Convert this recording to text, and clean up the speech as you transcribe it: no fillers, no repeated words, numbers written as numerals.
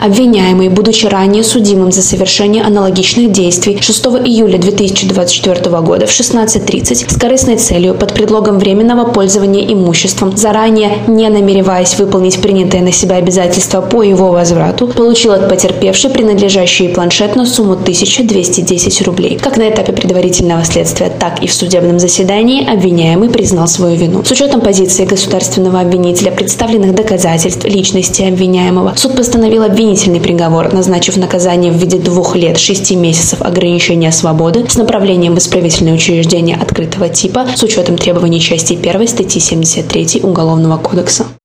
Обвиняемый, будучи ранее судимым за совершение аналогичных действий, 6 июля 2024 года в 16:30 с корыстной целью под предлогом временного пользования имуществом, заранее не намереваясь выполнить принятые на себя обязательства по его возврату, получил от потерпевшей принадлежащий ей планшет на сумму 1210 рублей. Как на этапе предварительного следствия, так и в судебном заседании обвиняемый признал свою вину. С учетом позиции государственного обвинителя, представленных доказательств личности обвиняемого, суд постановил обвинительный приговор, назначив наказание в виде 2 лет 6 месяцев ограничения свободы с направлением в исправительное учреждение открытого типа с учетом требований части 1 статьи 73 Уголовного кодекса.